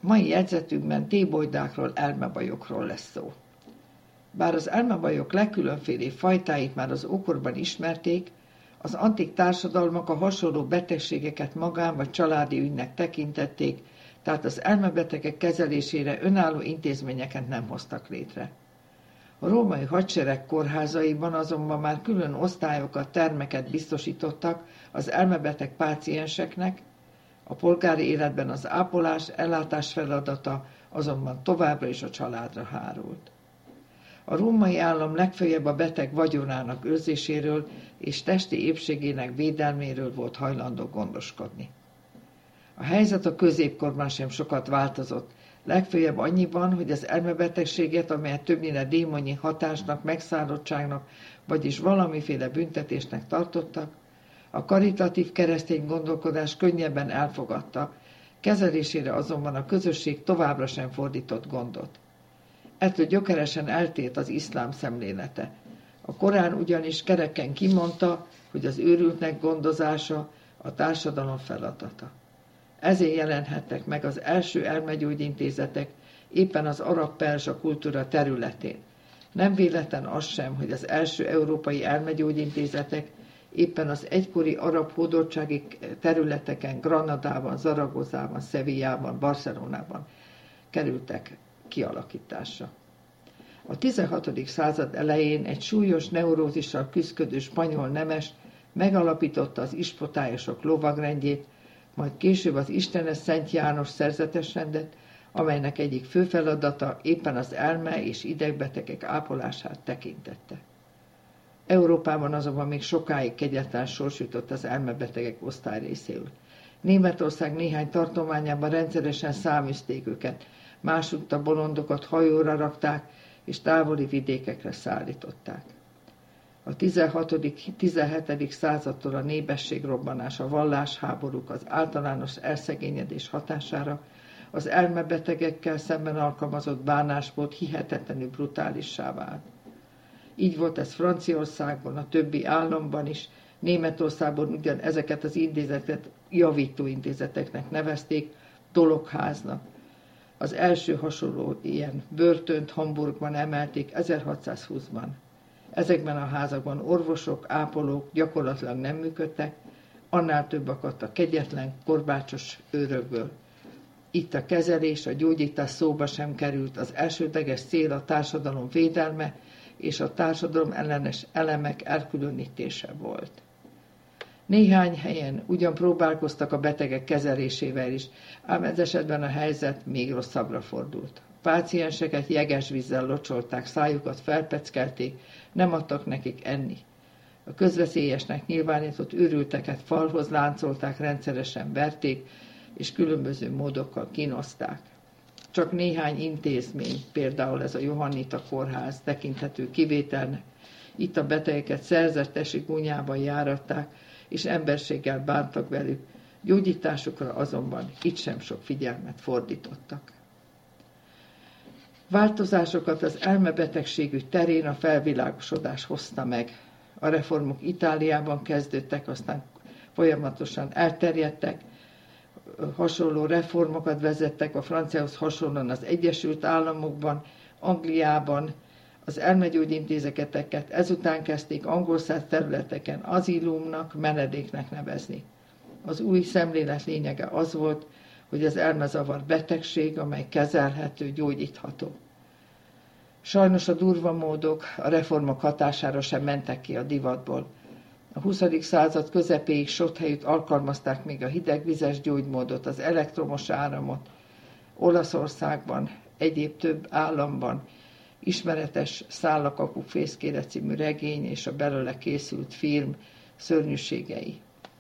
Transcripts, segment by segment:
Mai jegyzetünkben tébolydákról, elmebajokról lesz szó. Bár az elmebajok legkülönfélébb fajtáit már az ókorban ismerték, az antik társadalmak a hasonló betegségeket magán vagy családi ügynek tekintették, tehát az elmebetegek kezelésére önálló intézményeket nem hoztak létre. A római hadsereg kórházaiban azonban már külön osztályokat, termeket biztosítottak az elmebeteg pácienseknek, a polgári életben az ápolás, ellátás feladata azonban továbbra is a családra hárult. A római állam legfeljebb a beteg vagyonának őrzéséről és testi épségének védelméről volt hajlandó gondoskodni. A helyzet a középkorban sem sokat változott, legfeljebb annyiban, hogy az elmebetegséget, amelyet többnyire démonyi hatásnak, megszállottságnak, vagyis valamiféle büntetésnek tartottak, a karitatív keresztény gondolkodás könnyebben elfogadta, kezelésére azonban a közösség továbbra sem fordított gondot. Ettől gyökeresen eltért az iszlám szemlélete. A Korán ugyanis kereken kimondta, hogy az őrültnek gondozása a társadalom feladata. Ezért jelenhettek meg az első elmegyógyintézetek éppen az arab-perzsa kultúra területén. Nem véletlen az sem, hogy az első európai elmegyógyintézetek éppen az egykori arab hódoltsági területeken, Granadában, Zaragozában, Sevillában, Barcelonában kerültek kialakításra. A 16. század elején egy súlyos neurózissal küszködő spanyol nemes megalapította az ispotályosok lovagrendjét, majd később az istenes Szent János szerzetesrendet, amelynek egyik fő feladata éppen az elme- és idegbetegek ápolását tekintette. Európában azonban még sokáig kegyetlen sors jutott az elmebetegek osztályrészéül. Németország néhány tartományában rendszeresen száműzték őket, másutt a bolondokat hajóra rakták, és távoli vidékekre szállították. A 16.-17. századtól a népességrobbanás, a vallásháborúk, az általános elszegényedés hatására az elmebetegekkel szemben alkalmazott bánásmód hihetetlenül brutálissá vált. Így volt ez Franciaországban, a többi államban is, Németországban ugyan ezeket az intézeteket javító intézeteknek nevezték, dologháznak. Az első hasonló ilyen börtönt Hamburgban emelték 1620-ban. Ezekben a házakban orvosok, ápolók gyakorlatilag nem működtek, annál több akadt a kegyetlen, korbácsos őrökből. Itt a kezelés, a gyógyítás szóba sem került, az elsődleges cél a társadalom védelme és a társadalom ellenes elemek elkülönítése volt. Néhány helyen ugyan próbálkoztak a betegek kezelésével is, ám ez esetben a helyzet még rosszabbra fordult. A pácienseket jeges vízzel locsolták, szájukat felpeckelték, nem adtak nekik enni. A közveszélyesnek nyilvánított őrülteket falhoz láncolták, rendszeresen verték, és különböző módokkal kínozták. Csak néhány intézmény, például ez a Johannita kórház tekinthető kivételnek, itt a betegeket szerzetesi gúnyában járatták, és emberséggel bántak velük, gyógyításukra azonban itt sem sok figyelmet fordítottak. Változásokat az elmebetegségügy terén a felvilágosodás hozta meg. A reformok Itáliában kezdődtek, aztán folyamatosan elterjedtek, hasonló reformokat vezettek a franciához hasonlóan az Egyesült Államokban, Angliában, az elmegyógyintézeteket ezután kezdték angol száz területeken azilumnak, menedéknek nevezni. Az új szemlélet lényege az volt, hogy az elmezavar betegség, amely kezelhető, gyógyítható. Sajnos a durva módok a reformok hatására sem mentek ki a divatból. A 20. század közepéig sok helyütt alkalmazták még a hidegvizes gyógymódot, az elektromos áramot. Olaszországban, egyéb több államban ismeretes Szállakapu fészkére című regény és a belőle készült film szörnyűségei.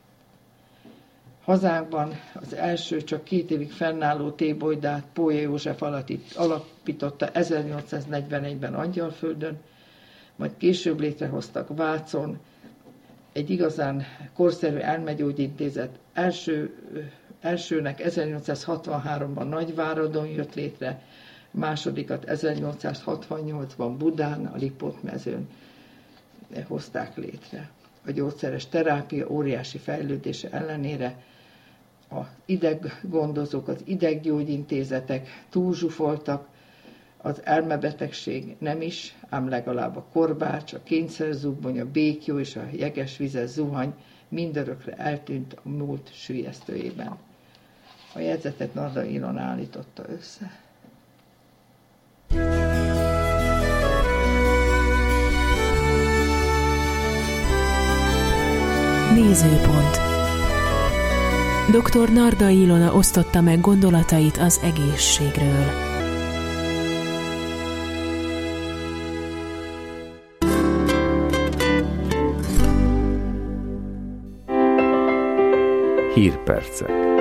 Hazánkban az első csak 2 évig fennálló tébolydát Pólya József alapította 1841-ben Angyalföldön, majd később létrehoztak Vácon egy igazán korszerű elmegyógyintézet. Elsőnek 1863-ban Nagyváradon jött létre, másodikat 1868-ban Budán, a Lipót-mezőn hozták létre. A gyógyszeres terápia óriási fejlődése ellenére az ideggondozók, az ideggyógyintézetek túlzsúfoltak, az elmebetegség nem is, ám legalább a korbács, a kényszerzubbony, a béklyó és a jegesvizes zuhany mindörökre eltűnt a múlt süllyesztőjében. A jegyzetet Nardai Ilona állította össze. Nézőpont. Dr. Nardai Ilona osztotta meg gondolatait az egészségről. Hírpercek.